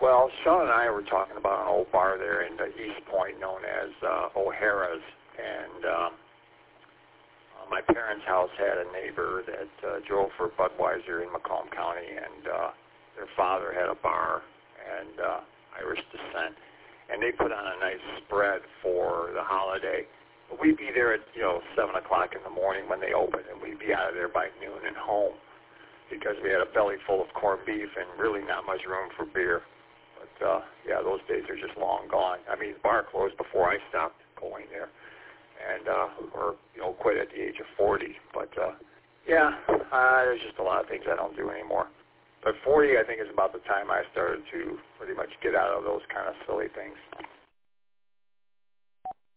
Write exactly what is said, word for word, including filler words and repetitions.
Well, Sean and I were talking about an old bar there in the East Point known as uh, O'Hara's, and um, uh, my parents' house had a neighbor that uh, drove for Budweiser in Macomb County, and uh, their father had a bar and uh, Irish descent, and they put on a nice spread for the holiday. But we'd be there at, you know, seven o'clock in the morning when they opened, and we'd be out of there by noon and home because we had a belly full of corned beef and really not much room for beer. But, uh, yeah, those days are just long gone. I mean, the bar closed before I stopped going there, and uh, or, you know, quit at the age of forty. But, uh, yeah, uh, there's just a lot of things I don't do anymore. But forty, I think, is about the time I started to pretty much get out of those kind of silly things.